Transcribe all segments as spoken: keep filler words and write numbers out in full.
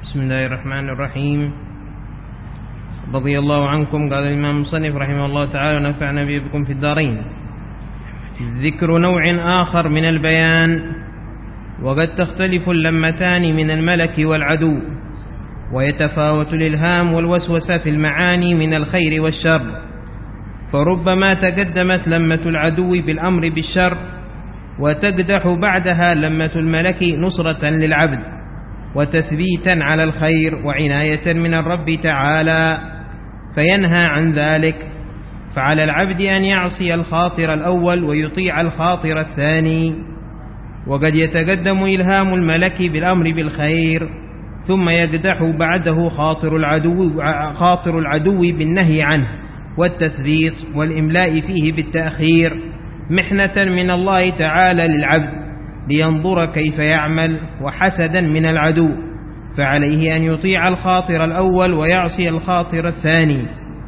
بسم الله الرحمن الرحيم. رضي الله عنكم. قال الإمام المصنف رحمه الله تعالى ونفعنا به بكم في الدارين. ذكر نوع آخر من البيان. وقد تختلف اللمتان من الملك والعدو، ويتفاوت الإلهام والوسوسة في المعاني من الخير والشر، فربما تقدمت لمة العدو بالأمر بالشر، وتقدح بعدها لمة الملك نصرة للعبد وتثبيتا على الخير وعناية من الرب تعالى، فينهى عن ذلك. فعلى العبد أن يعصي الخاطر الأول ويطيع الخاطر الثاني. وقد يتقدم إلهام الملك بالأمر بالخير، ثم يقدح بعده خاطر العدو, خاطر العدو بالنهي عنه والتثبيط والإملاء فيه بالتأخير، محنة من الله تعالى للعبد لينظر كيف يعمل، وحسدا من العدو، فعليه أن يطيع الخاطر الأول ويعصي الخاطر الثاني.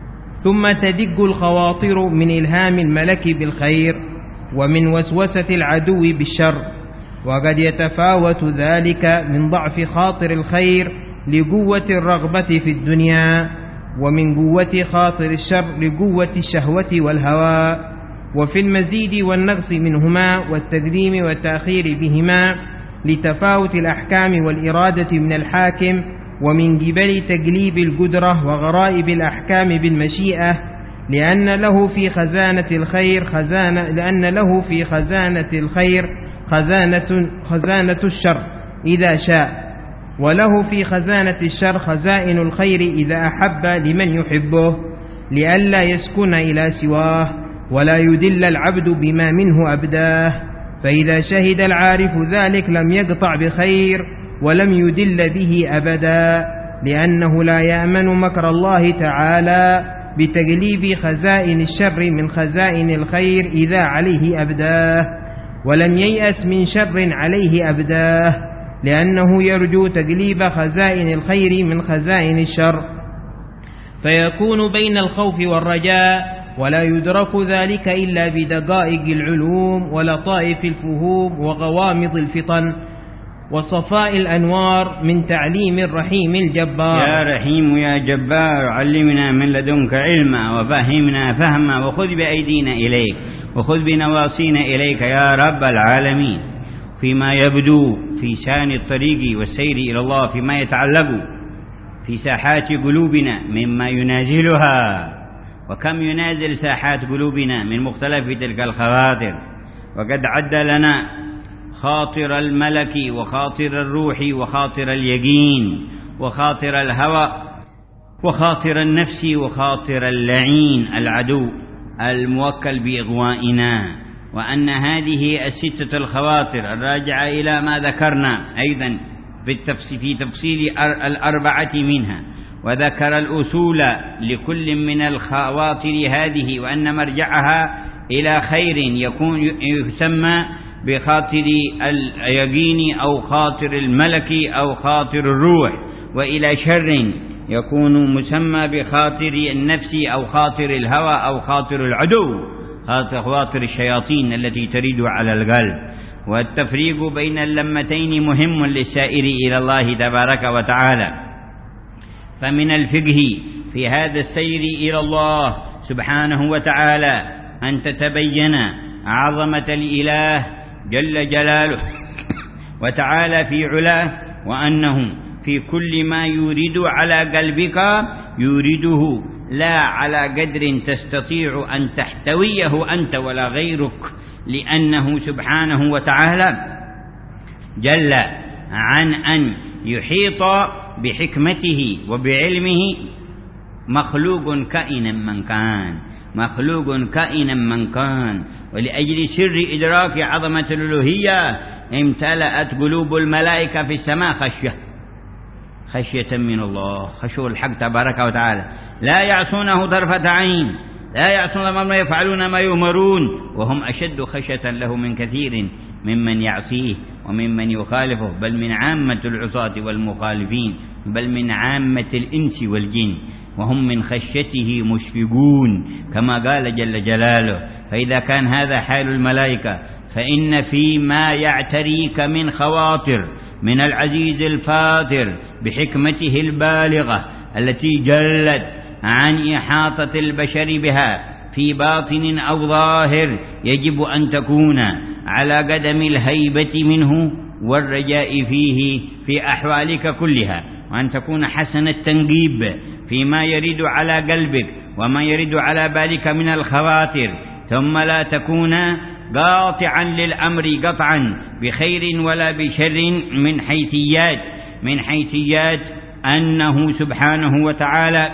ثم تدق الخواطر من إلهام الملك بالخير ومن وسوسة العدو بالشر، وقد يتفاوت ذلك من ضعف خاطر الخير لقوة الرغبة في الدنيا، ومن قوة خاطر الشر لقوة الشهوة والهوى، وفي المزيد والنقص منهما والتقديم والتأخير بهما لتفاوت الأحكام والإرادة من الحاكم، ومن قبل تقليب القدرة وغرائب الأحكام بالمشيئة، لأن له في خزانة الخير خزانة لأن له في خزانة الخير خزانة خزانة الشر إذا شاء، وله في خزانة الشر خزائن الخير إذا أحب لمن يحبه، لئلا يسكن إلى سواه ولا يدل العبد بما منه أبداه. فإذا شهد العارف ذلك لم يقطع بخير ولم يدل به أبدا، لأنه لا يأمن مكر الله تعالى بتقليب خزائن الشر من خزائن الخير إذا عليه أبداه، ولم ييأس من شر عليه أبداه، لأنه يرجو تقليب خزائن الخير من خزائن الشر، فيكون بين الخوف والرجاء، ولا يدرك ذلك إلا بدقائق العلوم ولطائف الفهوم وغوامض الفطن وصفاء الأنوار من تعليم الرحيم الجبار. يا رحيم يا جبار، علمنا من لدنك علما وفهمنا فهما، وخذ بأيدينا إليك وخذ بنواصينا إليك يا رب العالمين، فيما يبدو في شان الطريق والسير إلى الله، فيما يتعلق في ساحات قلوبنا مما ينازلها، وكم ينازل ساحات قلوبنا من مختلف تلك الخواطر. وقد عد لنا خاطر الملك وخاطر الروح وخاطر اليقين وخاطر الهوى وخاطر النفس وخاطر اللعين العدو الموكل بإغوائنا، وأن هذه الستة الخواطر الراجعة إلى ما ذكرنا أيضا في تفصيل الأربعة منها، وذكر الأصول لكل من الخواطر هذه، وأن مرجعها إلى خير يكون يسمى بخاطر اليقين أو خاطر الملك أو خاطر الروح، وإلى شر يكون مسمى بخاطر النفس أو خاطر الهوى أو خاطر العدو، خواطر الشياطين التي تريد على القلب. والتفريق بين اللمتين مهم للسائر إلى الله تبارك وتعالى. فمن الفقه في هذا السير إلى الله سبحانه وتعالى أن تتبين عظمة الإله جل جلاله وتعالى في علاه، وأنه في كل ما يريد على قلبك يريده لا على قدر تستطيع أن تحتويه أنت ولا غيرك، لأنه سبحانه وتعالى جل عن أن يحيط بحكمته وبعلمه مخلوق كائنا من كان مخلوق كائنا من كان ولأجل سر إدراك عظمة الألوهية امتلأت قلوب الملائكة في السماء خشية خشية من الله، خشوا الحق تبارك وتعالى، لا يعصونه طرفة عين، لا يعصون ما يفعلون ما يؤمرون، وهم أشد خشية له من كثير ممن يعصيه وممن يخالفه، بل من عامة العصاة والمخالفين، بل من عامة الإنس والجن، وهم من خشيته مشفقون كما قال جل جلاله. فإذا كان هذا حال الملائكة فإن فيما يعتريك من خواطر من العزيز الفاطر بحكمته البالغة التي جلت عن إحاطة البشر بها في باطن أو ظاهر يجب أن تكون على قدم الهيبة منه والرجاء فيه في أحوالك كلها، وأن تكون حسن التنقيب فيما يرد على قلبك وما يرد على بالك من الخواطر، ثم لا تكون قاطعا للأمر قطعا بخير ولا بشر من حيثيات من حيثيات أنه سبحانه وتعالى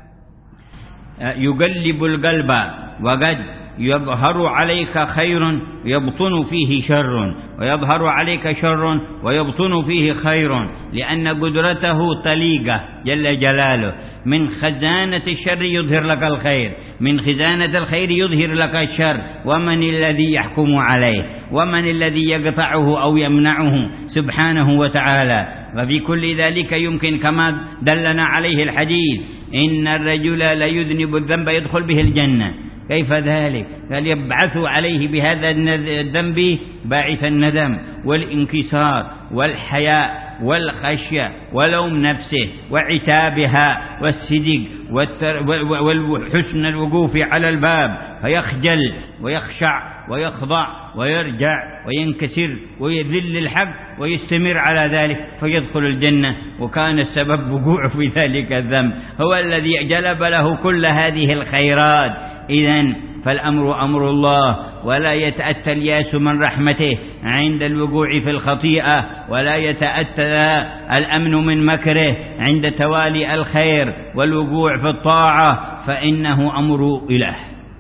يقلب القلب وقد يظهر عليك خير يبطن فيه شر، ويظهر عليك شر ويبطن فيه خير، لأن قدرته طليقة جل جلاله. من خزانة الشر يظهر لك الخير، من خزانة الخير يظهر لك الشر. ومن الذي يحكم عليه؟ ومن الذي يقطعه أو يمنعه؟ سبحانه وتعالى. وفي كل ذلك يمكن كما دلنا عليه الحديث إن الرجل ليذنب الذنب يدخل به الجنة. كيف ذلك؟ قال يبعث عليه بهذا الذنب باعث الندم والانكسار والحياء والخشية ولوم نفسه وعتابها والصدق والحسن الوقوف على الباب، فيخجل ويخشع ويخضع ويرجع وينكسر ويذل الحق ويستمر على ذلك فيدخل الجنة، وكان السبب وقوع في ذلك الذنب هو الذي جلب له كل هذه الخيرات. إذن فالأمر أمر الله، ولا يتأتى الياس من رحمته عند الوقوع في الخطيئة، ولا يتأتى الأمن من مكره عند توالي الخير والوقوع في الطاعة، فإنه أمر إله.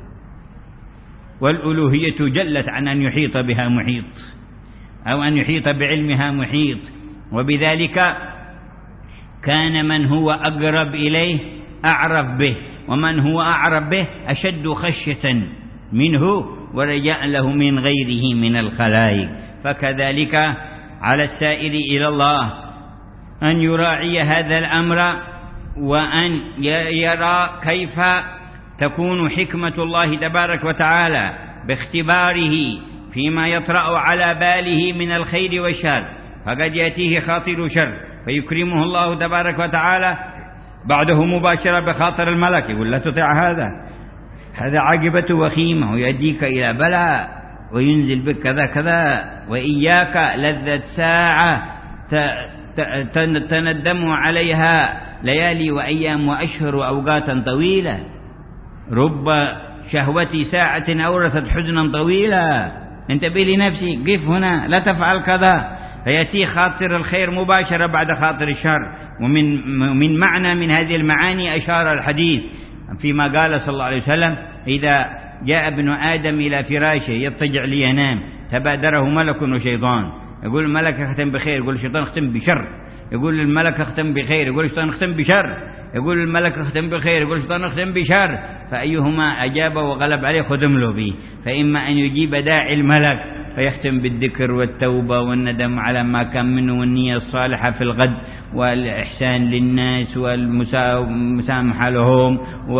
والألوهية جلت عن أن يحيط بها محيط أو أن يحيط بعلمها محيط، وبذلك كان من هو أقرب إليه أعرف به، ومن هو أعرف به أشد خشية منه ورجاء له من غيره من الخلائق. فكذلك على السائر إلى الله أن يراعي هذا الأمر، وأن يرى كيف تكون حكمة الله تبارك وتعالى باختباره فيما يطرأ على باله من الخير والشر. فقد يأتيه خاطر شر فيكرمه الله تبارك وتعالى بعده مباشرة بخاطر الملك، يقول لا تطع هذا، هذا عاقبته وخيمة ويؤديك إلى بلاء وينزل بك كذا كذا، وإياك لذة ساعة تندم عليها ليالي وأيام وأشهر وأوقاتا طويلة، رب شهوة ساعة أورثت حزنا طويلا. انتبه لنفسي، قف هنا، لا تفعل كذا، فيأتي خاطر الخير مباشرة بعد خاطر الشر. ومن من معنى من هذه المعاني أشار الحديث فيما قال صلى الله عليه وسلم: إذا جاء ابن آدم إلى فراشه يضطجع لينام تبادره ملك وشيطان، يقول الملك اختم بخير، يقول الشيطان اختم بشر، يقول الملك اختم بخير، يقول الشيطان اختم بشر، يقول الملك اختم بخير، يقول الشيطان اختم بشر، فأيهما أجاب وغلب عليه خدم له به. فإما أن يجيب داعي الملك فيختم بالذكر والتوبة والندم على ما كان منه والنية الصالحة في الغد والإحسان للناس والمسامحة لهم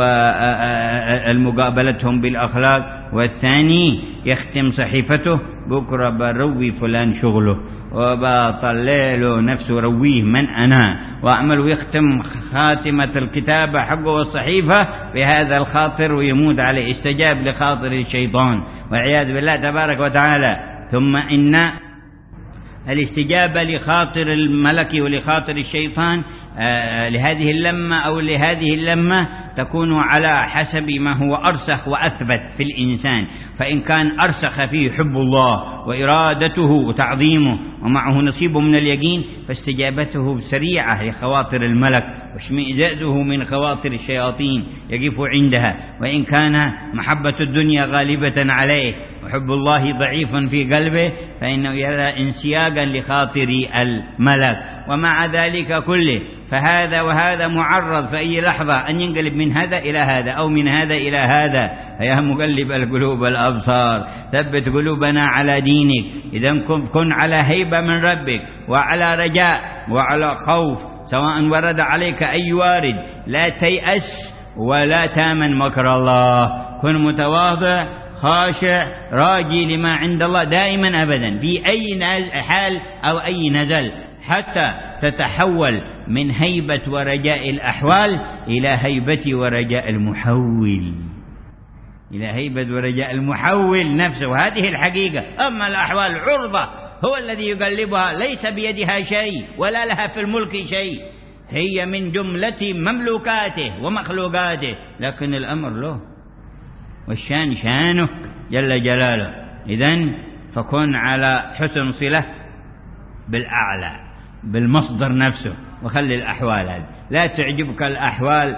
والمقابلتهم بالأخلاق، والثاني يختم صحيفته بكرة بروي فلان شغله وباطل ليله نفسه رويه من أنا وأعمل، ويختم خاتمة الكتابة حقه والصحيفة بهذا الخاطر ويموت عليه، استجاب لخاطر الشيطان والعياذ بالله تبارك وتعالى. ثم إن الاستجابة لخاطر الملك ولخاطر الشيطان آه لهذه اللمة أو لهذه اللمة تكون على حسب ما هو أرسخ وأثبت في الإنسان، فإن كان أرسخ فيه حب الله وإرادته وتعظيمه ومعه نصيب من اليقين فاستجابته سريعة لخواطر الملك واشمئزازه من خواطر الشياطين يقف عندها. وإن كان محبة الدنيا غالبة عليه وحب الله ضعيف في قلبه فإنه يرى انسياقا لخاطر الملك. ومع ذلك كله فهذا وهذا معرض في أي لحظة أن ينقلب من هذا إلى هذا أو من هذا إلى هذا. فيا مقلب القلوب الأبصار ثبت قلوبنا على دينك. إذا كن على هيبة من ربك وعلى رجاء وعلى خوف، سواء ورد عليك أي وارد، لا تيأس ولا تامن مكر الله. كن متواضع خاشع راجي لما عند الله دائما أبدا في أي حال أو أي نزل، حتى تتحول من هيبة ورجاء الأحوال إلى هيبة ورجاء المحول، إلى هيبة ورجاء المحول نفسه. هذه الحقيقة. أما الأحوال عرضة، هو الذي يقلبها، ليس بيدها شيء ولا لها في الملك شيء، هي من جملة مملوكاته ومخلوقاته، لكن الأمر له والشان شانه جل جلاله. إذن فكن على حسن صلة بالأعلى، بالمصدر نفسه، وخلي الأحوال هذه لا تعجبك الأحوال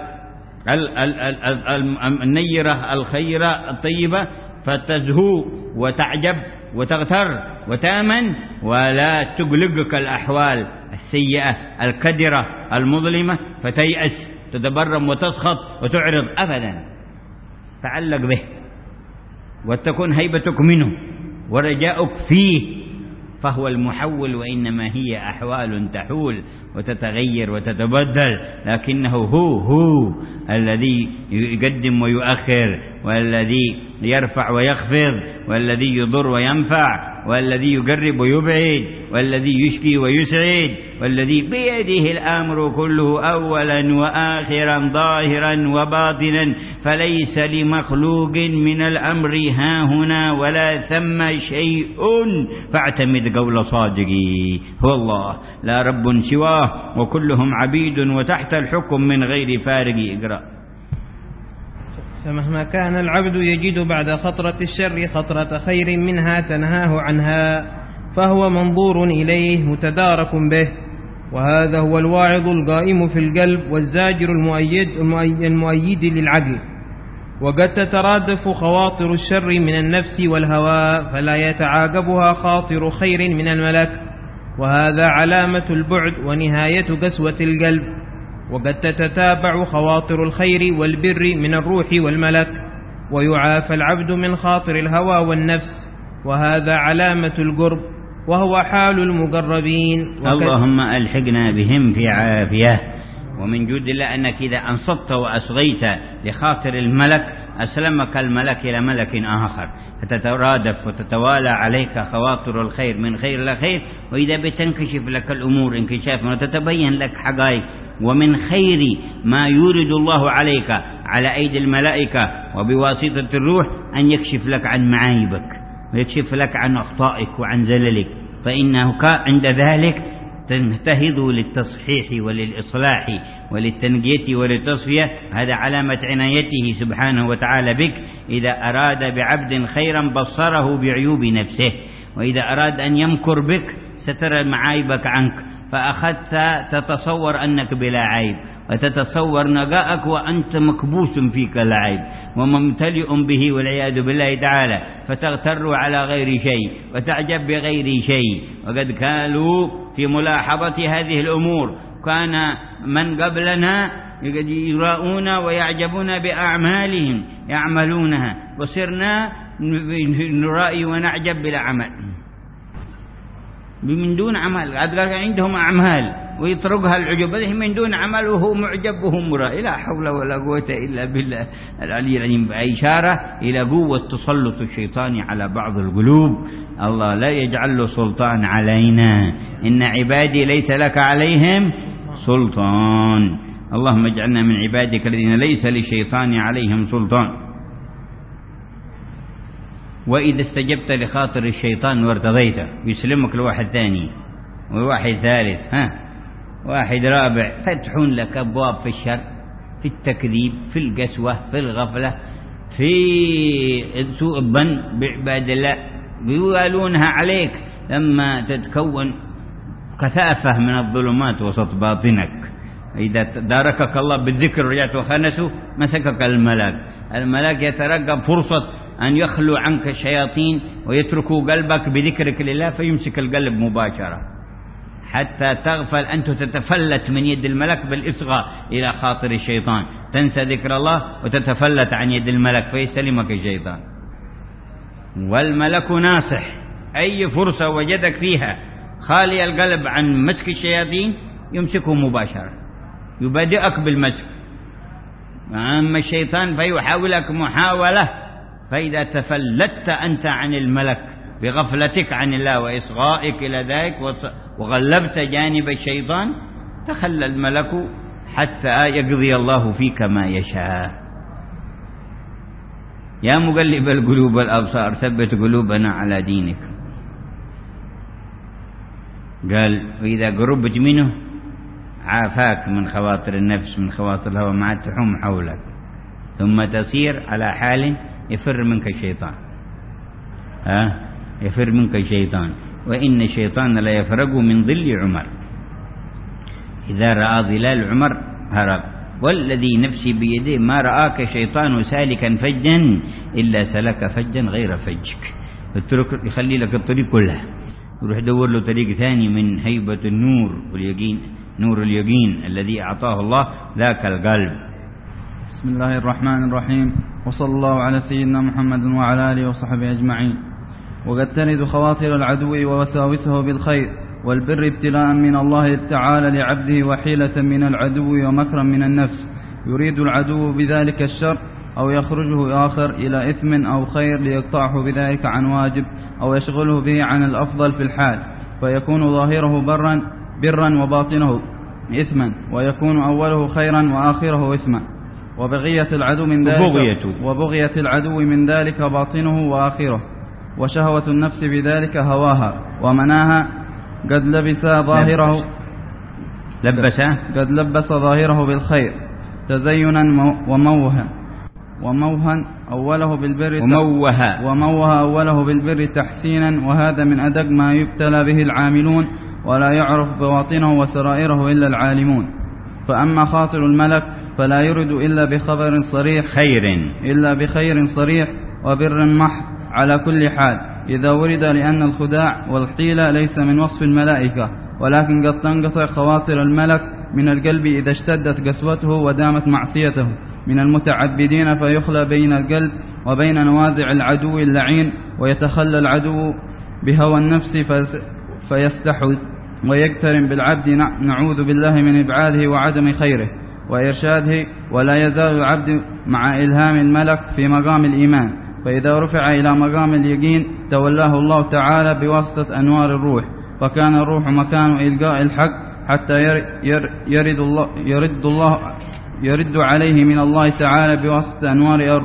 النيرة الخيرة الطيبة فتزهو وتعجب وتغتر وتأمن، ولا تقلقك الأحوال السيئة الكدرة المظلمة فتيأس تتبرم وتسخط وتعرض أبدا. تعلق به وتكون هيبتك منه ورجاؤك فيه، فهو المحول، وإنما هي أحوال تحول وتتغير وتتبدل، لكنه هو هو الذي يقدم ويؤخر، والذي يرفع ويخفض، والذي يضر وينفع، والذي يقرب ويبعد، والذي يشفي ويسعد، والذي بيده الأمر كله أولا وآخرا ظاهرا وباطنا، فليس لمخلوق من الأمر ها هنا ولا ثم شيء، فاعتمد قول صادقي هو الله لا رب سواه وكلهم عبيد وتحت الحكم من غير فارق. اقرأ. فمهما كان العبد يجد بعد خطرة الشر خطرة خير منها تنهاه عنها، فهو منظور إليه متدارك به، وهذا هو الواعظ القائم في القلب والزاجر المؤيد, المؤيد للعقل. وقد تترادف خواطر الشر من النفس والهوى، فلا يتعاقبها خاطر خير من الملك، وهذا علامة البعد ونهاية قسوة القلب. وقد تتتابع خواطر الخير والبر من الروح والملك، ويعافى العبد من خاطر الهوى والنفس، وهذا علامة القرب، وهو حال المقربين. اللهم ألحقنا بهم في عافية. ومن جود الله أنك إذا أنصت وأصغيت لخاطر الملك أسلمك الملك إلى ملك آخر، فتترادف وتتوالى عليك خواطر الخير من خير إلى خير، وإذا بتنكشف لك الأمور انكشافا وتتبين لك حقائق، ومن خير ما يورد الله عليك على أيدي الملائكة وبواسطة الروح أن يكشف لك عن معايبك ويكشف لك عن أخطائك وعن زللك، فإنه عند ذلك تنتهض للتصحيح وللإصلاح وللتنقية وللتصفية. هذا علامة عنايته سبحانه وتعالى بك. إذا أراد بعبد خيرا بصره بعيوب نفسه، وإذا أراد أن يمكر بك ستر معايبك عنك، فأخذت تتصور أنك بلا عيب، وتتصور نقاءك وأنت مكبوس فيك العيب وممتلئ به والعياذ بالله تعالى، فتغتر على غير شيء وتعجب بغير شيء. وقد كانوا في ملاحظة هذه الأمور كان من قبلنا يراؤون ويعجبون بأعمالهم يعملونها، وصرنا نرائي ونعجب بالأعمال من دون عمل. عندهم أعمال ويتركها العجب من دون عمل، وهو معجب وهم مرائي. لا حول ولا قوة إلا بالله العلي العظيم. إشارة إلى قوة تسلط الشيطان على بعض القلوب. الله لا يجعل له سلطان علينا، إن عبادي ليس لك عليهم سلطان. اللهم اجعلنا من عبادك الذين ليس للشيطان عليهم سلطان. وإذا استجبت لخاطر الشيطان وارتضيته يسلمك لواحد ثاني وواحد ثالث ها واحد رابع، فتحون لك أبواب في الشر، في التكذيب، في القسوة، في الغفلة، في سوء الظن بعباد الله، بيوالونها عليك لما تتكون كثافة من الظلمات وسط باطنك. إذا داركك الله بالذكر رجعت وخنسه مسكك الملاك. الملاك يترقب فرصة أن يخلو عنك الشياطين ويتركوا قلبك بذكرك لله، فيمسك القلب مباشرة حتى تغفل أنت تتفلت من يد الملك بالإصغاء إلى خاطر الشيطان، تنسى ذكر الله وتتفلت عن يد الملك فيستلمك الشيطان. والملك ناصح، أي فرصة وجدك فيها خالي القلب عن مسك الشياطين يمسكه مباشرة، يبادئك بالمسك. أما الشيطان فيحاولك محاولة فإذا تفلتت أنت عن الملك بغفلتك عن الله وإصغائك إلى ذلك وغلبت جانب الشيطان، تخلى الملك حتى يقضي الله فيك ما يشاء. يا مقلب القلوب والأبصار ثبت قلوبنا على دينك. قال وإذا قربت منه عافاك من خواطر النفس، من خواطر الهوى ما تحوم حولك، ثم تصير على حال يفر منك الشيطان. ها يفر منك الشيطان، وإن الشيطان لا يفرق من ظل عمر، إذا رأى ظلال عمر هرب. والذي نفسي بيده ما رآك شيطان سالكا فجا إلا سلك فجا غير فجك. الطرق يخلي لك الطريق كلها، يروح يدور له طريق ثاني من هيبة النور واليقين، نور اليقين الذي أعطاه الله ذاك القلب. بسم الله الرحمن الرحيم، وصلى الله على سيدنا محمد وعلى آله وصحبه أجمعين. وقد ترد خواطر العدو ووساوسه بالخير والبر ابتلاء من الله تعالى لعبده، وحيلة من العدو ومكرا من النفس. يريد العدو بذلك الشر أو يخرجه آخر إلى إثم أو خير ليقطعه بذلك عن واجب، أو يشغله به عن الأفضل في الحال، فيكون ظاهره برا برا وباطنه إثما، ويكون أوله خيرا وآخره إثما. وبغية العدو من ذلك وبغية, وبغية العدو من ذلك باطنه وآخره. وشهوة النفس بذلك هواها ومناها قد لبس ظاهره لبس قد لبس ظاهره بالخير تزينا وموها وموها أوله بالبر وموها وموها أوله بالبر تحسينا، وهذا من أدق ما يبتلى به العاملون، ولا يعرف بواطنه وسرائره إلا العالمون. فأما خاطر الملك فلا يرد إلا بخبر صريح خير إلا بخير صريح وبر محض على كل حال إذا ورد، لأن الخداع والحيلة ليس من وصف الملائكة، ولكن قد تنقطع خواطر الملك من القلب إذا اشتدت قسوته ودامت معصيته من المتعبدين، فيخلى بين القلب وبين نوازع العدو اللعين، ويتخلى العدو بهوى النفس فيستحوذ ويقترن بالعبد. نعوذ بالله من إبعاده وعدم خيره وإرشاده. ولا يزال العبد مع إلهام الملك في مقام الإيمان، فإذا رفع إلى مقام اليقين تولاه الله تعالى بواسطة أنوار الروح، فكان الروح مكان إلقاء الحق حتى يرد الله يرد الله يرد عليه من الله تعالى بواسطة أنوار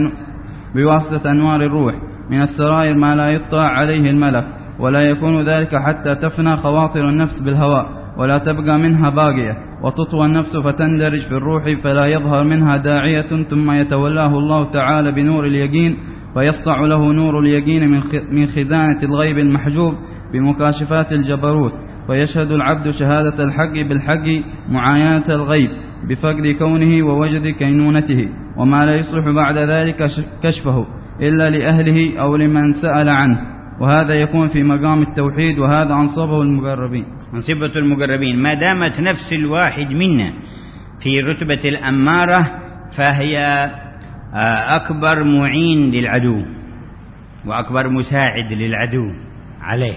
بواسطة أنوار الروح من السرائر ما لا يطلع عليه الملك. ولا يكون ذلك حتى تفنى خواطر النفس بالهواء ولا تبقى منها باقية، وتطوى النفس فتندرج في الروح فلا يظهر منها داعية، ثم يتولاه الله تعالى بنور اليقين، فيسطع له نور اليقين من خزانة الغيب المحجوب بمكاشفات الجبروت، فيشهد العبد شهادة الحق بالحق معاينة الغيب بفقد كونه ووجد كينونته، وما لا يصلح بعد ذلك كشفه إلا لأهله أو لمن سأل عنه، وهذا يكون في مقام التوحيد، وهذا أنصبه المقربين. أنصبة المقربين ما دامت نفس الواحد منا في رتبة الأمارة فهي أكبر معين للعدو وأكبر مساعد للعدو عليه،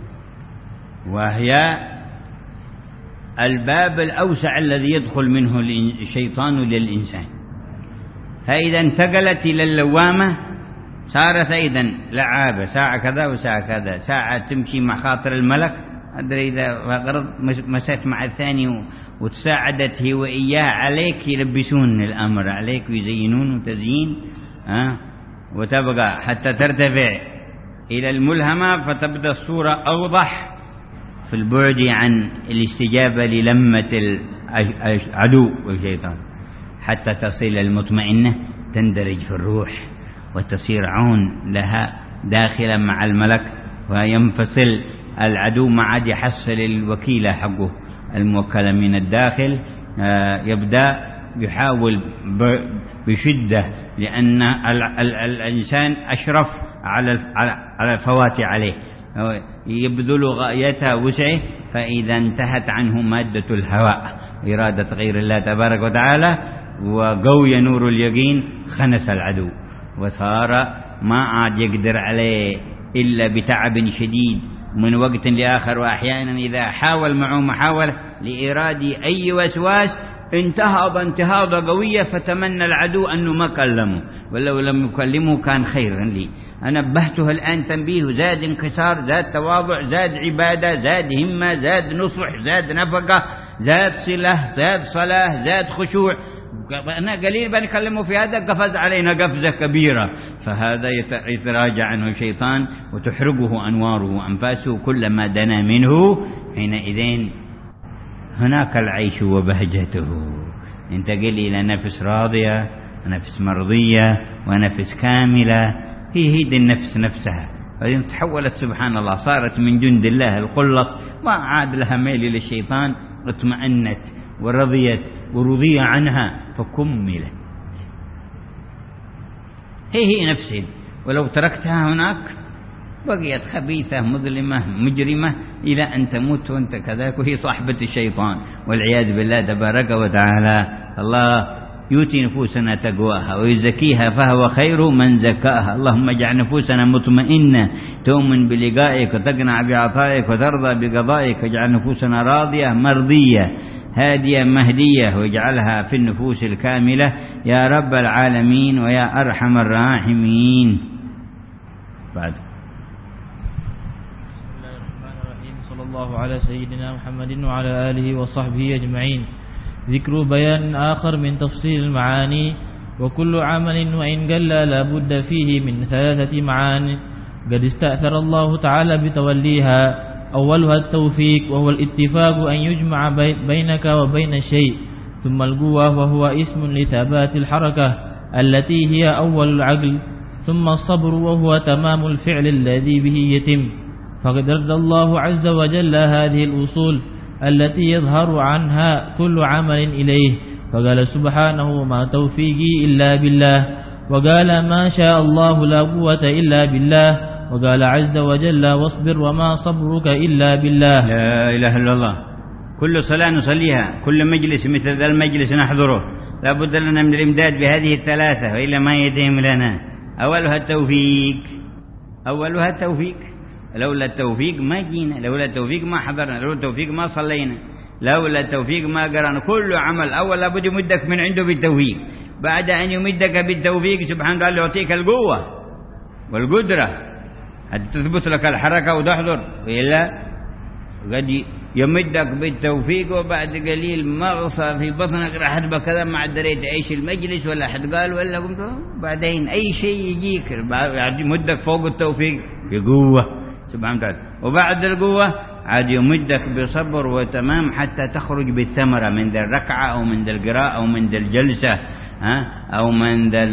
وهي الباب الأوسع الذي يدخل منه الشيطان للإنسان. فإذا انتقلت إلى اللوامة صارت أيضا لعابة، ساعة كذا وساعة كذا، ساعة تمشي مع خاطر الملك أدري إذا غرض مسات مع الثاني وتساعدت هي وإياه عليك، يلبسون الأمر عليك ويزينون وتزيين أه؟ وتبقى حتى ترتفع إلى الملهمة، فتبدأ الصورة أوضح في البعد عن الاستجابة للمة العدو والشيطان، حتى تصل المطمئنة تندرج في الروح وتصير عون لها داخلا مع الملك، وينفصل العدو ما عاد يحصل الوكيلة حقه الموكلة من الداخل، يبدأ يحاول بشدة، لأن الإنسان أشرف على الفوات عليه، يبذل غايتها وسعه، فإذا انتهت عنه مادة الهواء إرادة غير الله تبارك وتعالى وقوي نور اليقين خنس العدو، وصار ما عاد يقدر عليه إلا بتعب شديد من وقت لآخر. وأحيانا إذا حاول معه محاولة لإرادة أي وسواس انتهض انتهاضة قوية فتمنى العدو أنه ما كلمه، ولو لم يكلمه كان خيرا لي. أنا نبهته الآن تنبيه، زاد انكسار، زاد تواضع، زاد عبادة، زاد همة، زاد نصح، زاد نفقة، زاد صلة، زاد صلاة، زاد خشوع. أنا قليل بنكلمه في هذا قفز علينا قفزة كبيرة، فهذا يتراجع عنه الشيطان وتحرقه أنواره وأنفاسه كلما دنا منه. حينئذ هناك العيش وبهجته، انتقل إلى نفس راضية، نفس مرضية، ونفس كاملة. هي هي النفس نفسها، فإن تحولت سبحان الله صارت من جند الله الخلص، ما عاد لها ميل إلى الشيطان، اطمأنت ورضيت ورضي عنها فكملت. هي هي نفسه، ولو تركتها هناك بقيت خبيثة مظلمة مجرمة إلى أن تموت وأنت كذلك، وهي صاحبة الشيطان والعياذ بالله تبارك وتعالى. الله يؤتي نفوسنا تقواها ويزكيها فهو خير من زكاها. اللهم اجعل نفوسنا مطمئنة تؤمن بلقائك وتقنع بعطائك وترضى بقضائك، واجعل نفوسنا راضية مرضية هادية مهدية، واجعلها في النفوس الكاملة يا رب العالمين ويا أرحم الراحمين. بعد صلى الله على سيدنا محمد وعلى آله وصحبه أجمعين. ذكر بيان آخر من تفصيل المعاني. وكل عمل وإن قل لا بد فيه من ثلاثة معاني قد استأثر الله تعالى بتوليها. أولها التوفيق، وهو الاتفاق أن يجمع بينك وبين الشيء. ثم القوة، وهو اسم لثبات الحركة التي هي أول العقل. ثم الصبر، وهو تمام الفعل الذي به يتم. فقد رد الله عز وجل هذه الأصول التي يظهر عنها كل عمل إليه، فقال سبحانه ما توفيقي إلا بالله، وقال ما شاء الله لا قوة إلا بالله، وقال عز وجل واصبر وما صبرك إلا بالله. لا إله إلا الله. كل صلاة نصليها، كل مجلس مثل ذا المجلس نحضره، لا بد لنا من الإمداد بهذه الثلاثة وإلا ما يتم لنا. أولها التوفيق، أولها التوفيق. لولا التوفيق ما جينا، لولا التوفيق ما حضرنا، لولا التوفيق ما صلينا، لولا التوفيق ما قرأنا. كل عمل أول لابد يمدك من عنده بالتوفيق. بعد أن يمدك بالتوفيق سبحانه وتعالى يعطيك القوة والقدرة حتى تثبت لك الحركة وتحضر، وإلا قد يمدك بالتوفيق وبعد قليل مغصى في بطنك راح تبقى كذا ما دريت ايش المجلس ولا حد قال ولا قمت بعدين اي شيء يجيك يمدك فوق التوفيق بقوة سبحانه وتعالى. وبعد القوة عاد يمدك بصبر وتمام حتى تخرج بالثمرة من ذا الركعة أو من ذا القراءة أو من ذا الجلسة ها أو من ذا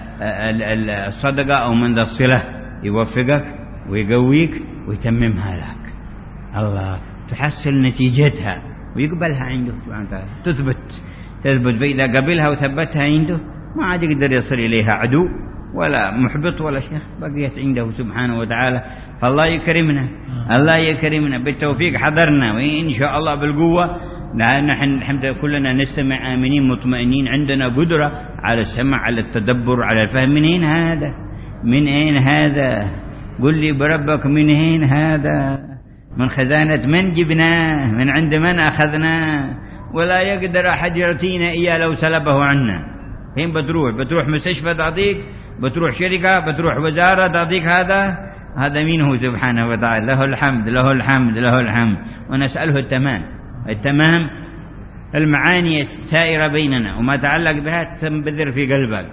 الصدقة أو من ذا الصلة، يوفقك ويقويك ويتممها لك. الله تحصل نتيجتها ويقبلها عنده سبحانه وتعالى، تثبت تثبت فإذا قبلها وثبتها عنده ما عاد يقدر يصل إليها عدو ولا محبط ولا شيء، بقيت عنده سبحانه وتعالى. فالله يكرمنا، الله يكرمنا بالتوفيق. حضرنا وإن شاء الله بالقوة نحن الحمد لله كلنا نستمع آمنين مطمئنين، عندنا قدرة على السمع على التدبر على الفهم. من أين هذا؟ من أين هذا؟ قل لي بربك من أين هذا؟ من خزانة من جبناه؟ من عند من أخذناه؟ ولا يقدر أحد يعطينا إياه لو سلبه عنا. فين بتروح؟ بتروح مستشفى تعطيك، بتروح شركة، بتروح وزارة تعطيك. هذا هذا منه سبحانه وتعالى، له الحمد له الحمد له الحمد. ونسأله التمام التمام. المعاني السائرة بيننا وما تعلق بها تنبذر في قلبك،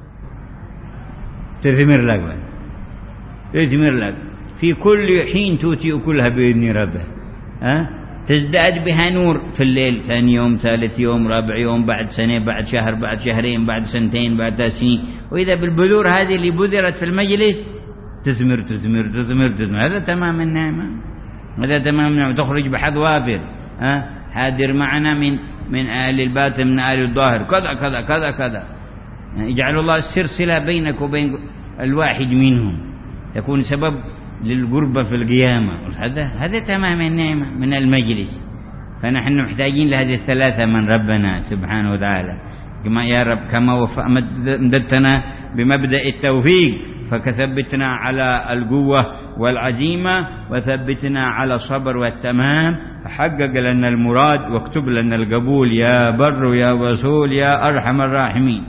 تثمر لك تثمر لك في كل حين توتي أكلها بإذن ربه. أه؟ تزداد بها نور في الليل، ثاني يوم ثالث يوم رابع يوم بعد سنة بعد شهر بعد شهرين بعد سنتين بعد سنين. وإذا بالبذور هذه اللي بذرت في المجلس تثمر تثمر تثمر تثمر. هذا تمام النعمة، هذا تمام النعمة. تخرج بحظ وافر. أه؟ حاضر معنا من من أهل الباطن من أهل الظاهر كذا كذا كذا كذا. يعني يجعل الله السلسلة بينك وبين الواحد منهم، تكون سبب للقربة في القيامة. هذا هذا تمام النعمة من المجلس. فنحن محتاجين لهذه الثلاثة من ربنا سبحانه وتعالى. كما يا رب كما مددتنا بمبدأ التوفيق فكثبتنا على القوة والعزيمة، وثبتنا على الصبر والتمام، فحقق لنا المراد واكتب لنا القبول يا بر يا وصول يا أرحم الراحمين.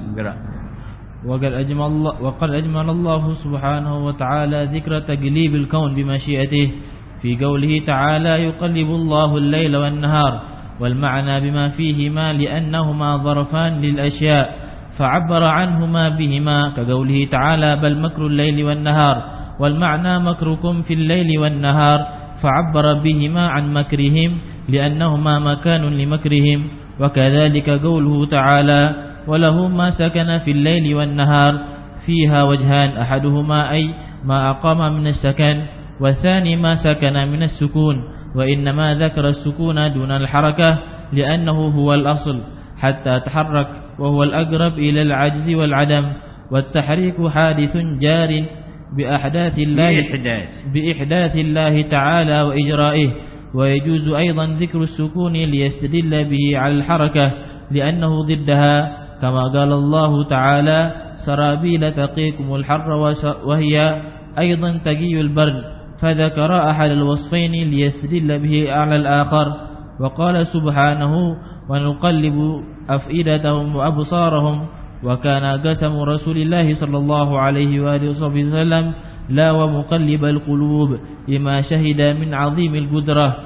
وقد أجمل الله, وقد أجمل الله سبحانه وتعالى ذكر تقليب الكون بمشيئته في قوله تعالى يقلب الله الليل والنهار، والمعنى بما فيهما لأنهما ظرفان للأشياء فعبر عنهما بهما، كقوله تعالى بل مكر الليل والنهار، والمعنى مكركم في الليل والنهار، فعبر بهما عن مكرهم لأنهما مكان لمكرهم. وكذلك قوله تعالى وله ما سكن في الليل والنهار، فيها وجهان، أحدهما أي ما أقام من السكن، والثاني ما سكن من السكون، وإنما ذكر السكون دون الحركة لأنه هو الأصل حتى تحرك، وهو الأقرب إلى العجز والعدم، والتحريك حادث جار بأحداث الله, بإحداث. بإحداث الله تعالى وإجرائه. ويجوز أيضا ذكر السكون ليستدل به على الحركة لأنه ضدها، كما قال الله تعالى سرابيل تقيكم الحر وهي أيضا تقي البرد، فذكر أحد الوصفين ليستدل به على الآخر. وقال سبحانه ونقلب أفئدتهم وأبصارهم، وكان قسم رسول الله صلى الله عليه وآله وسلم لا ومقلب القلوب لما شهد من عظيم القدرة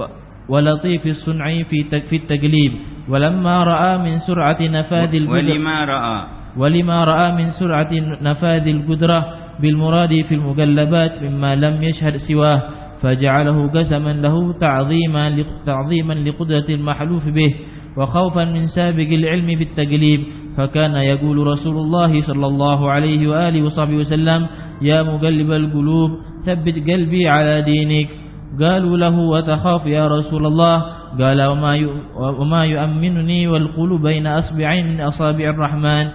ولطيف الصنع في التقليب. ولما رأى من سرعة نفاذ القدرة ولما رأى ولما رأى من سرعة نفاذ القدرة بالمراد في المقلبات مما لم يشهد سواه، فجعله قسما له تعظيما تعظيما لقدرة المحلوف به وخوفا من سابق العلم بالتقليب. فكان يقول رسول الله صلى الله عليه وآله وصحبه وسلم يا مقلب القلوب ثبت قلبي على دينك. قالوا له وتخاف يا رسول الله؟ قال وما وما يؤمنني والقلوب بين أصبعين من أصابع الرحمن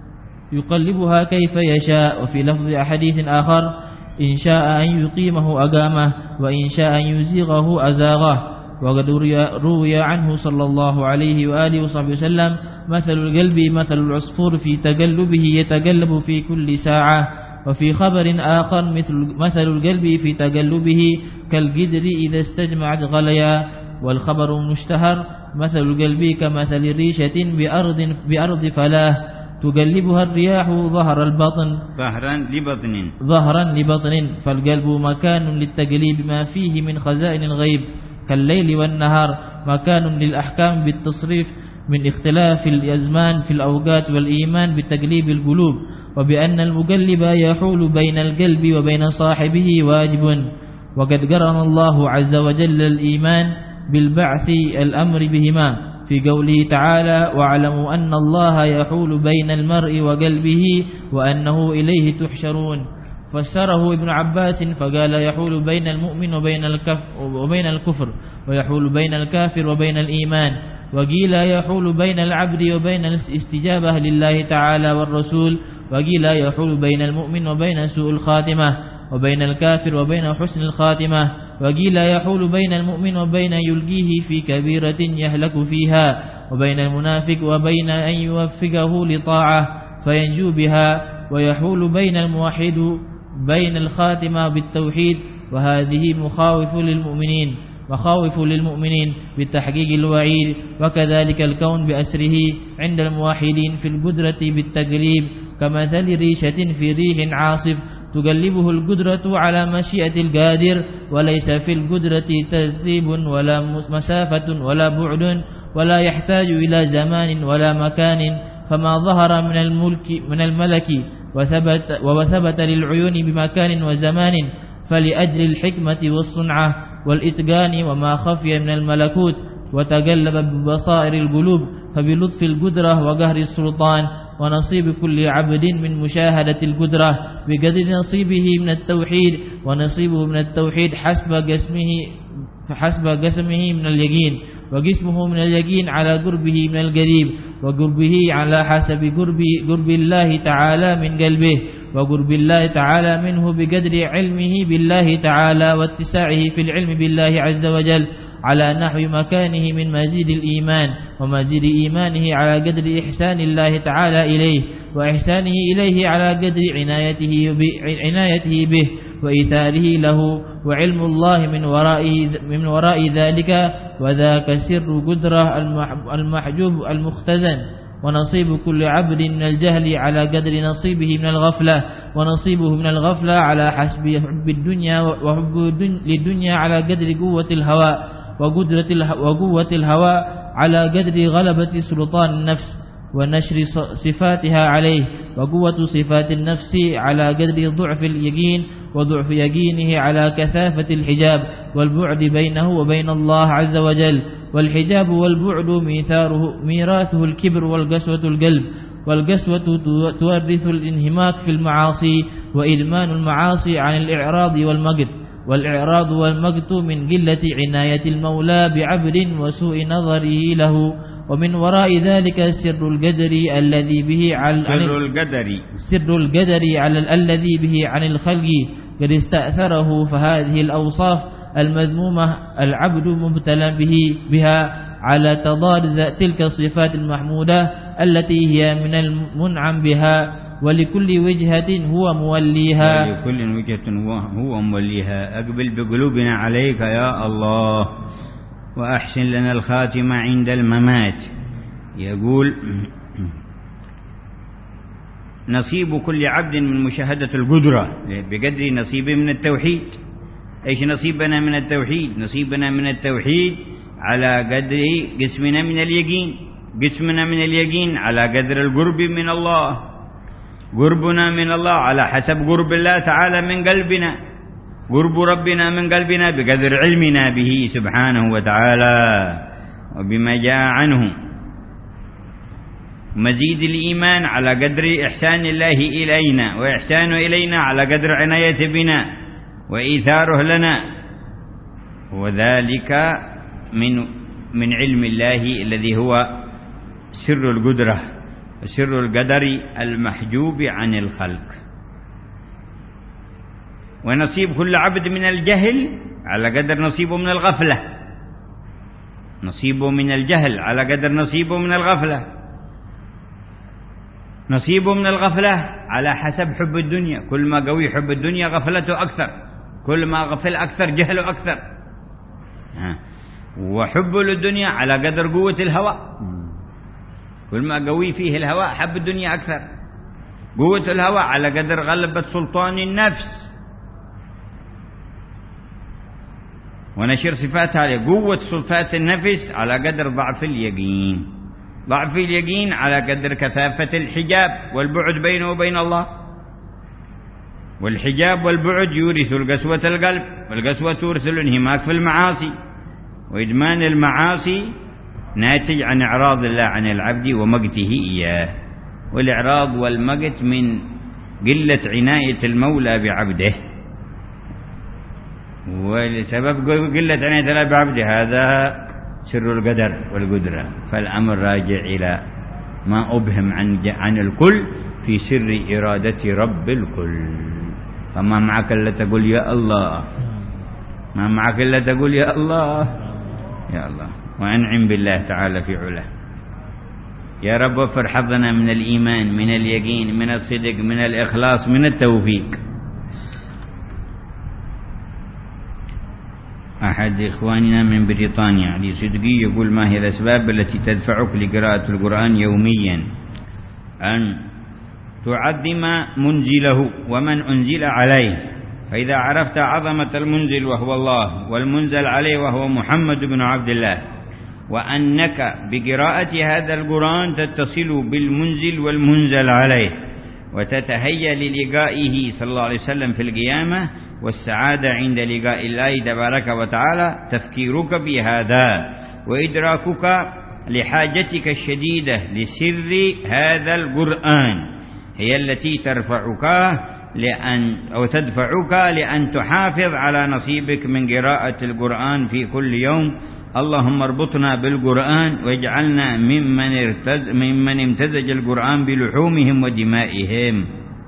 يقلبها كيف يشاء. وفي لفظ حديث آخر إن شاء أن يقيمه أقامه وإن شاء أن يزيغه أزاغه. وقد روي عنه صلى الله عليه وآله وصحبه وسلم مثل القلب مثل العصفور في تقلبه يتقلب في كل ساعة. وفي خبر آخر مثل, مثل القلب في تقلبه كالقدر إذا استجمعت غليا. والخبر مشتهر مثل القلب كمثل ريشة بأرض, بأرض فلاه تقلبها الرياح ظهر البطن ظهرا لبطن ظهرا لبطن. فالقلب مكان للتقليب ما فيه من خزائن الغيب كالليل والنهار، مكان للأحكام بالتصريف من اختلاف الأزمان في الأوقات، والإيمان بتقليب القلوب وبأن المقلب يحول بين القلب وبين صاحبه واجب. وقد قرن الله عز وجل الإيمان بالبعث الأمر بهما في قوله تعالى واعلموا أن الله يحول بين المرء وقلبه وأنه إليه تحشرون. فسره ابن عباس فقال يحول بين المؤمن وبين الكفر, وبين الكفر ويحول بين الكافر وبين الإيمان. وقيل يحول بين العبد وبين الاستجابة لله تعالى والرسول. وقيل يحول بين المؤمن وبين سوء الخاتمة وبين الكافر وبين حسن الخاتمة. وقيل يحول بين المؤمن وبين يلقيه في كبيرة يهلك فيها، وبين المنافق وبين أن يوفقه لطاعة فينجو بها. ويحول بين الموحد بين الخاتمة بالتوحيد. وهذه مخاوف للمؤمنين مخاوف للمؤمنين بتحقيق الوعيد. وكذلك الكون بأسره عند الموحدين في القدرة بالتقليب كمثل ريشة في ريح عاصف تقلبه القدرة على مشيئة القادر، وليس في القدرة ترتيب ولا مسافة ولا بعد ولا يحتاج إلى زمان ولا مكان. فما ظهر من الملك من الملك وثبت وثبت للعيون بمكان وزمان فلأجل الحكمة والصنعة والإتقان، وما خفي من الملكوت وتقلب ببصائر القلوب فبلطف القدرة وقهر السلطان. ونصيب كل عبد من مشاهدة القدرة بقدر نصيبه من التوحيد، ونصيبه من التوحيد حسب قسمه فحسب قسمه من اليقين، وقسمه من اليقين على قربه من القريب، وقربه على حسب قرب, قرب الله تعالى من قلبه، وقرب الله تعالى منه بقدر علمه بالله تعالى واتساعه في العلم بالله عز وجل على نحو مكانه من مزيد الإيمان، ومزيد إيمانه على قدر إحسان الله تعالى إليه، وإحسانه إليه على قدر عنايته عنايته به، وإيثاره له، وعلم الله من ورائه من وراء ذلك، وذاك سر قدرة المحجوب المختزن. ونصيب كل عبد من الجهل على قدر نصيبه من الغفلة، ونصيبه من الغفلة على حسب حب الدنيا، وحب للدنيا على قدر قوة الهوى، وقدرة وقوة الهوى على قدر غلبة سلطان النفس ونشر صفاتها عليه، وقوة صفات النفس على قدر ضعف اليقين، وضعف يقينه على كثافة الحجاب والبعد بينه وبين الله عز وجل. والحجاب والبعد ميثاره ميراثه الكبر والقسوة القلب، والقسوة تورث الانهماك في المعاصي، وإدمان المعاصي عن الإعراض والمقت، والإعراض والمقت من قلة عناية المولى بعبد وسوء نظره له. ومن وراء ذلك سر القدر الذي به عن سر القدر سر القدر على الذي به عن الخلق قد استأثره. فهذه الأوصاف المذمومة العبد مبتلى به بها على تضاد تلك الصفات المحمودة التي هي من المنعم بها، ولكل وجهة هو موليها ولكل وجهة هو, هو موليها. أقبل بقلوبنا عليك يا الله، وأحسن لنا الخاتمة عند الممات. يقول نصيب كل عبد من مشاهدة القدرة بقدر نصيبه من التوحيد. ايش نصيبنا من التوحيد؟ نصيبنا من التوحيد على قدر قسمنا من اليقين، قسمنا من اليقين على قدر القرب من الله، قربنا من الله على حسب قرب الله تعالى من قلبنا، قرب ربنا من قلبنا بقدر علمنا به سبحانه وتعالى وبما جاء عنه. مزيد الإيمان على قدر إحسان الله إلينا، وإحسانه إلينا على قدر عنايته بنا وإيثاره لنا، وذلك من من علم الله الذي هو سر القدرة وسر القدر المحجوب عن الخلق. ونصيب كل عبد من الجهل على قدر نصيبه من الغفلة، نصيبه من الجهل على قدر نصيبه من الغفلة، نصيبه من الغفلة على حسب حب الدنيا. كل ما قوي حب الدنيا غفلته أكثر، كل ما غفل أكثر جهله أكثر. وحبه للدنيا على قدر قوة الهوى، كل ما قوي فيه الهوى حب الدنيا أكثر. قوة الهوى على قدر غلبة سلطان النفس ونشر صفاتها عليه. قوة صفات النفس على قدر ضعف اليقين، ضعف اليقين على قدر كثافة الحجاب والبعد بينه وبين الله. والحجاب والبعد يورث القسوة القلب، والقسوة تورث الانهماك في المعاصي، وإدمان المعاصي ناتج عن إعراض الله عن العبد ومقته إياه. والإعراض والمقت من قلة عناية المولى بعبده، ولسبب قلة عناية الله بعبده هذا سر القدر والقدرة. فالأمر راجع إلى ما أبهم عن عن الكل في سر إرادة رب الكل. فما معك إلا تقول يا الله، ما معك إلا تقول يا الله يا الله، وأنعم بالله تعالى في علاه. يا رب وفر حظنا من الإيمان، من اليقين، من الصدق، من الإخلاص، من التوفيق. أحد إخواننا من بريطانيا علي صدقي يقول: ما هي الأسباب التي تدفعك لقراءة القرآن يوميا؟ أن تعظم منزله ومن أنزل عليه، فإذا عرفت عظمة المنزل وهو الله، والمنزل عليه وهو محمد بن عبد الله، وأنك بقراءة هذا القرآن تتصل بالمنزل والمنزل عليه، وتتهيأ للقائه صلى الله عليه وسلم في القيامة والسعادة عند لقاء الله تبارك وتعالى، تفكيرك بهذا وإدراكك لحاجتك الشديدة لسر هذا القرآن هي التي ترفعك لأن أو تدفعك لأن تحافظ على نصيبك من قراءة القرآن في كل يوم. اللهم اربطنا بالقرآن واجعلنا ممن ارتز ممن امتزج القرآن بلحومهم ودمائهم.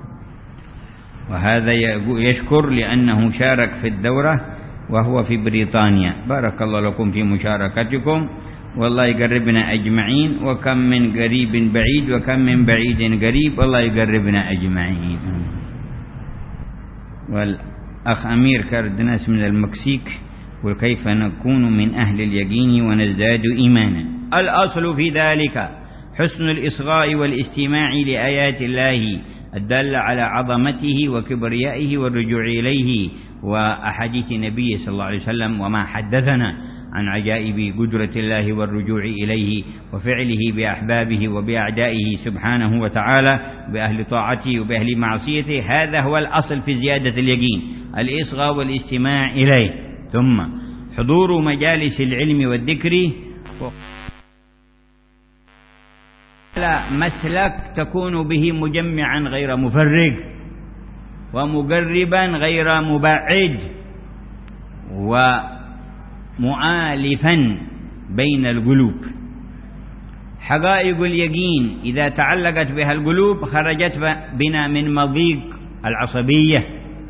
وهذا يشكر لأنه شارك في الدورة وهو في بريطانيا. بارك الله لكم في مشاركتكم، والله يقربنا أجمعين. وكم من قريب بعيد وكم من بعيد قريب، والله يقربنا أجمعين. أخ أمير كاردناس من المكسيك، وكيف نكون من أهل اليقين ونزداد إيمانا؟ الأصل في ذلك حسن الإصغاء والاستماع لآيات الله الدالة على عظمته وكبريائه والرجوع إليه، وأحاديث النبي صلى الله عليه وسلم وما حدثنا عن عجائب قدرة الله والرجوع إليه وفعله بأحبابه وبأعدائه سبحانه وتعالى، بأهل طاعته وبأهل معصيته. هذا هو الأصل في زيادة اليقين، الإصغاء والاستماع إليه، ثم حضور مجالس العلم والذكر على مسلك تكون به مجمعا غير مفرق، ومقربا غير مبعد، ومؤالفا بين القلوب. حقائق اليقين إذا تعلقت بها القلوب خرجت بنا من مضيق العصبية،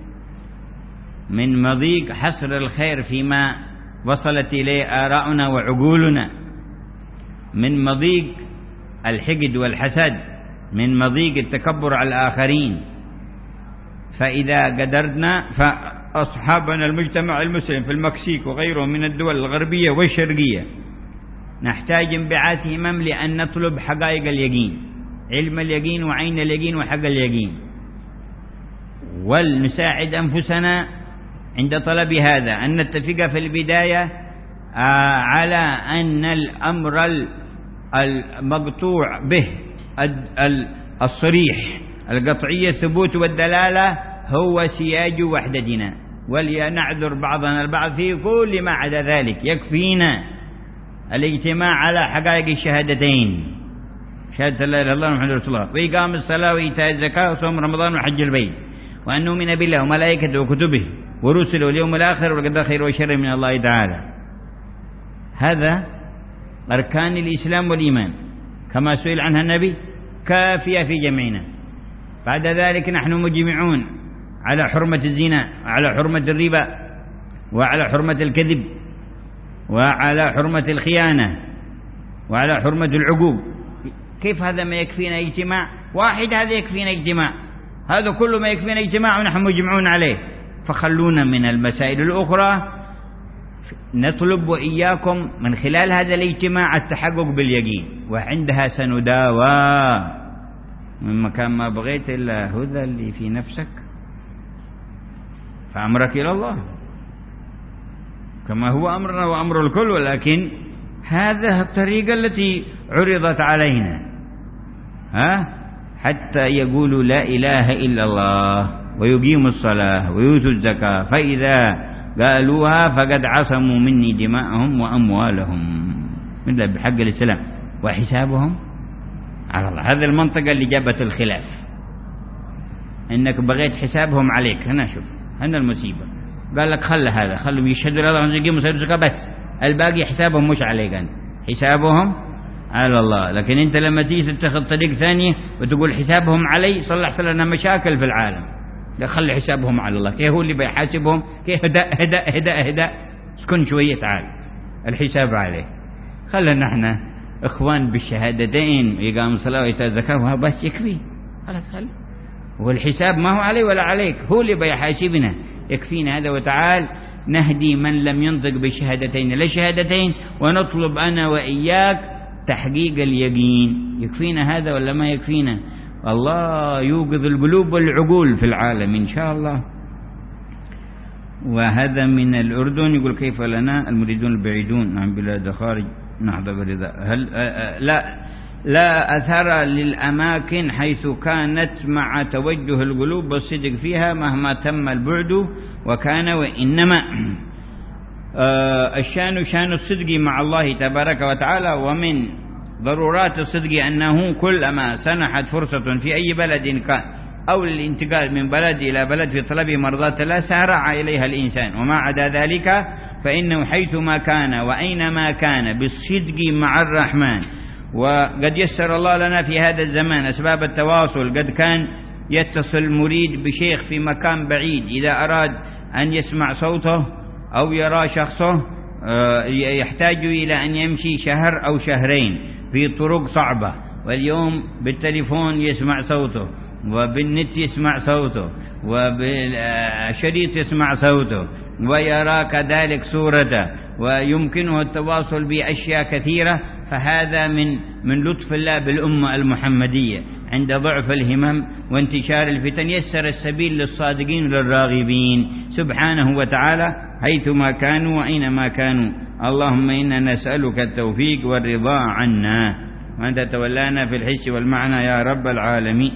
من مضيق حصر الخير فيما وصلت إليه آراؤنا وعقولنا، من مضيق الحقد والحسد، من مضيق التكبر على الآخرين. فإذا قدرنا فأصحابنا المجتمع المسلم في المكسيك وغيره من الدول الغربية والشرقية نحتاج انبعاث همم لأن نطلب حقائق اليقين، علم اليقين وعين اليقين وحق اليقين، ولنساعد أنفسنا عند طلب هذا، أن نتفق في البداية على أن الأمر المقطوع به الصريح القطعية الثبوت والدلالة هو سياج وحدتنا، ولنعذر بعضنا البعض في كل ما عدا ذلك. يكفينا الاجتماع على حقائق الشهادتين، شهادة لا إله إلا الله محمد رسول الله، وإقام الصلاة وإيتاء الزكاة وصوم رمضان وحج البيت، وأن نؤمن بالله وملائكته وكتبه ورسله واليوم الآخر والقدر خير وشر من الله تعالى. هذا أركان الإسلام والإيمان كما سئل عنها النبي، كافية في جمعنا. بعد ذلك نحن مجمعون على حرمة الزنا، وعلى حرمة الربا، وعلى حرمة الكذب، وعلى حرمة الخيانة، وعلى حرمة العقوق. كيف هذا ما يكفينا اجتماع واحد؟ هذا يكفينا اجتماع، هذا كله ما يكفينا اجتماع ونحن مجمعون عليه. فخلونا من المسائل الأخرى نطلب وإياكم من خلال هذا الاجتماع التحقق باليقين، وعندها سنداوى من مكان ما بغيت إلا هذا اللي في نفسك فأمرك إلى الله كما هو أمرنا وأمر الكل، ولكن هذا الطريقة التي عرضت علينا، ها حتى يقولوا لا إله إلا الله ويقيموا الصلاة ويؤتوا الزكاة، فإذا قالوها فقد عصموا مني دماءهم وأموالهم من بحق الإسلام وحسابهم على الله. هذا المنطقة اللي جابت الخلاف، إنك بغيت حسابهم عليك. هنا شوف هنا المصيبة، قال لك خل هذا، خلهم يشهدوا الله ويقيموا الصلاة بس، الباقي حسابهم مش عليك أنت، حسابهم على الله. لكن أنت لما تيجي تتخذ طريق ثانية وتقول حسابهم علي، صلحت لنا مشاكل في العالم. لا، خلي حسابهم على الله. كيف هو اللي بيحاسبهم؟ كيف هدا هدا هدا هدا اسكن شوية، تعال الحساب عليه. خلنا احنا اخوان بالشهادتين ويقام الصلاة وإيتاء الزكاة بس يكفي، خلاص خلي، والحساب ما هو علي ولا عليك، هو اللي بيحاسبنا. يكفينا هذا. وتعال نهدي من لم ينطق بالشهادتين لا شهادتين، ونطلب أنا وإياك تحقيق اليقين. يكفينا هذا ولا ما يكفينا؟ الله يوقظ القلوب والعقول في العالم إن شاء الله. وهذا من الأردن يقول كيف لنا المريدون البعيدون عن بلاد خارج نحظى برضا؟ هل لا لا أثر للأماكن حيث كانت مع توجه القلوب والصدق فيها مهما تم البعد، وكان وإنما الشان شان الصدق مع الله تبارك وتعالى. ومن ضرورات الصدق أنه كلما سنحت فرصة في أي بلد كان أو الانتقال من بلد إلى بلد في طلب مرضات الله سارع إليها الإنسان، وما عدا ذلك فإنه حيثما كان وأينما كان بالصدق مع الرحمن. وقد يسر الله لنا في هذا الزمان أسباب التواصل، قد كان يتصل مريد بشيخ في مكان بعيد، إذا أراد أن يسمع صوته أو يرى شخصه يحتاج إلى أن يمشي شهر أو شهرين في طرق صعبة، واليوم بالتليفون يسمع صوته وبالنت يسمع صوته وبالشريط يسمع صوته ويرى كذلك صورته ويمكنه التواصل بأشياء كثيرة، فهذا من من لطف الله بالأمة المحمدية. عند ضعف الهمم وانتشار الفتن يسر السبيل للصادقين وللراغبين سبحانه وتعالى حيثما كانوا وأينما كانوا. اللهم إنا نسألك التوفيق والرضا عنا وأن تتولانا في الحس والمعنى يا رب العالمين.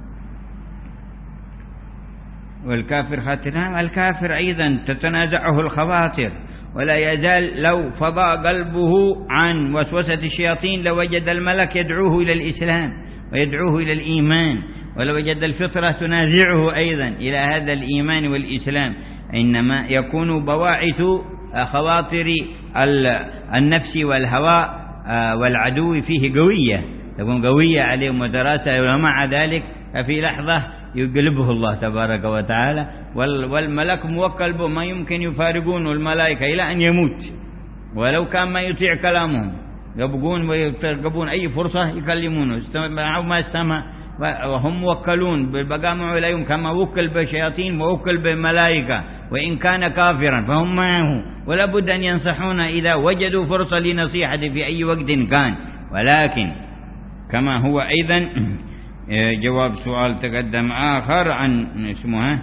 والكافر خاتنا، الكافر أيضا تتنازعه الخواطر، ولا يزال لو فضى قلبه عن وسوسة الشياطين لوجد الملك يدعوه إلى الإسلام ويدعوه إلى الإيمان، ولو وجد الفطرة تنازعه أيضا إلى هذا الإيمان والإسلام. إنما يكون بواعث خواطر النفس والهوى والعدو فيه قوية، تكون قوية عليهم ودراسة، ومع ذلك في لحظة يقلبه الله تبارك وتعالى، والملك موكل به، ما يمكن يفارقونه الملائكة إلى أن يموت، ولو كان ما يطيع كلامهم يبقون ويترقبون أي فرصة يكلمونه، استمعوا ما استمع، وهم موكلون بالبقاء معه لا يمكن، كما وكل بالشياطين ووكل بالملائكة، وإن كان كافرا فهم معه، ولا بد أن ينصحون إذا وجدوا فرصة لنصيحة في أي وقت كان. ولكن كما هو أيضا جواب سؤال تقدم آخر عن اسمها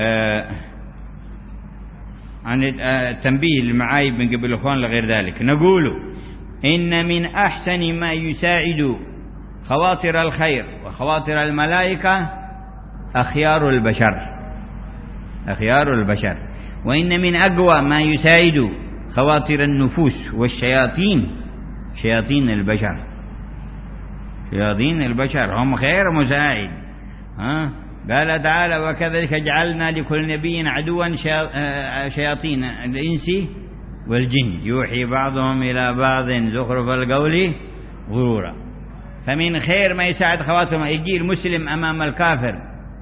عن التنبيه للمعايب من قبل الإخوان لغير ذلك، نقول إن من أحسن ما يساعد خواطر الخير وخواطر الملائكة أخيار البشر، أخيار البشر، وإن من أقوى ما يساعد خواطر النفوس والشياطين شياطين البشر، شياطين البشر هم خير مساعد. ها قال تعالى وكذلك جعلنا لكل نبي عدوا شياطين الإنس والجن يوحي بعضهم إلى بعض زخرف القول غرورا. فمن خير ما يساعد خواتهم يجي المسلم أمام الكافر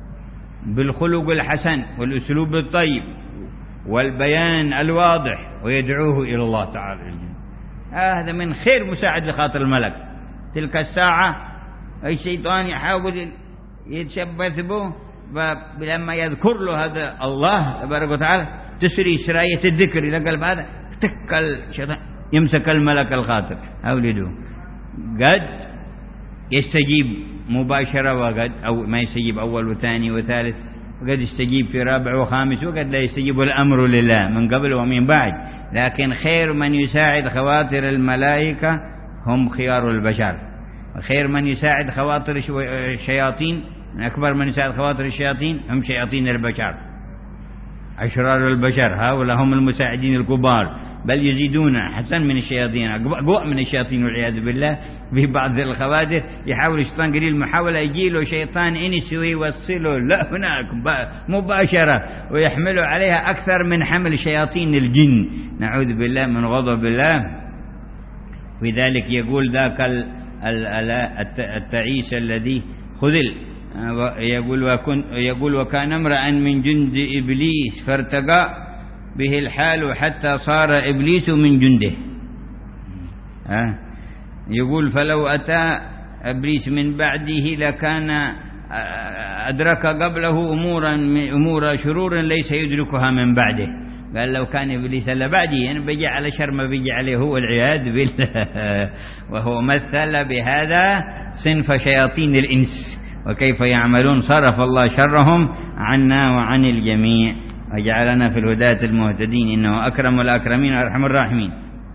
بالخلق الحسن والأسلوب الطيب والبيان الواضح ويدعوه إلى الله تعالى. هذا من خير مساعد لخاطر الملك. تلك الساعة الشيطان يحاول يتشبث به، فلما يذكر له هذا الله تبارك وتعالى تسري سراية الذكر إلى قلب هذا، تك الشيطان يمسك الملك الخاطر أولده، قد يستجيب مباشرة وقد أو ما يستجيب أول وثاني وثالث، وقد يستجيب في رابع وخامس، وقد لا يستجيب الأمر لله من قبل ومن بعد. لكن خير من يساعد خواطر الملائكة هم خيار البشر، وخير من يساعد خواطر الشياطين، أكبر من يساعد خواطر الشياطين هم شياطين البشر، أشرار البشر، هؤلاء هم المساعدين الكبار، بل يزيدون حسن من الشياطين، أقوى من الشياطين والعياذ بالله. في بعض الخواطر يحاول الشيطان قليل محاولة يجي له شيطان إنس ويوصله لا هناك مباشرة ويحمله عليها أكثر من حمل شياطين الجن، نعوذ بالله من غضب الله. لذلك يقول ذاك التعيس الذي خذل، يقول وكن يقول وكان امرأ من جند إبليس فارتقى به الحال حتى صار إبليس من جنده. يقول فلو أتى إبليس من بعده لكان أدرك قبله أمورا أمور شرور ليس يدركها من بعده. قال لو كان إبليس إلا بعدي يعني بيجي على شر ما بيجي عليه هو والعياذ بالله. وهو مثل بهذا صنف شياطين الإنس وكيف يعملون، صرف الله شرهم عنا وعن الجميع وجعلنا في الهداة المهتدين، إنه أكرم الأكرمين وأرحم الراحمين.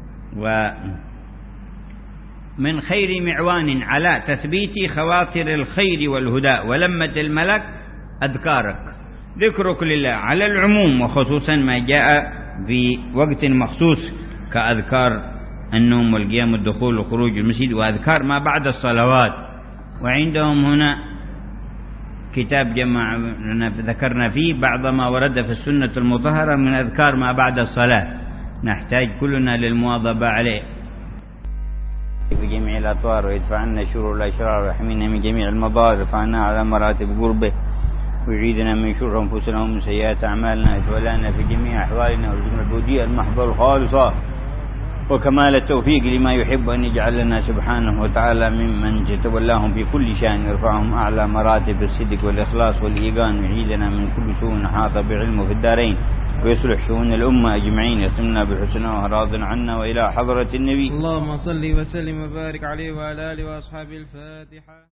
ومن خير معوان على تثبيت خواطر الخير والهدى ولمة الملك أذكارك، ذكرك لله على العموم، وخصوصا ما جاء في وقت مخصوص كأذكار النوم والقيام والدخول وخروج المسجد، وأذكار ما بعد الصلوات. وعندهم هنا كتاب جمع ذكرنا فيه بعض ما ورد في السنة المطهرة من أذكار ما بعد الصلاة، نحتاج كلنا للمواظبة عليه في جميع الأطوار، ويدفع عنا شرور الأشرار ويحمينا من جميع المضار، ويرفعنا على مراتب قربه، ويعيدنا من شر أنفسنا ومن سيئات أعمالنا، ويتولانا في جميع أحوالنا، ويرزقنا العبودية المحضة الخالصة، وكمال التوفيق لما يحب أن يجعل لنا سبحانه وتعالى ممن يتولاهم في كل شأن، يرفعهم أعلى مراتب الصدق والإخلاص والإيقان، ويعيدنا من كل سوء حاط بعلمه في الدارين، ويصلح شؤون الأمة أجمعين، يختمنا بالحسنى وراض عنا وإلى حضرة النبي. اللهم صل وسلم وبارك عليه وعلى آله وأصحابه. الفاتحة.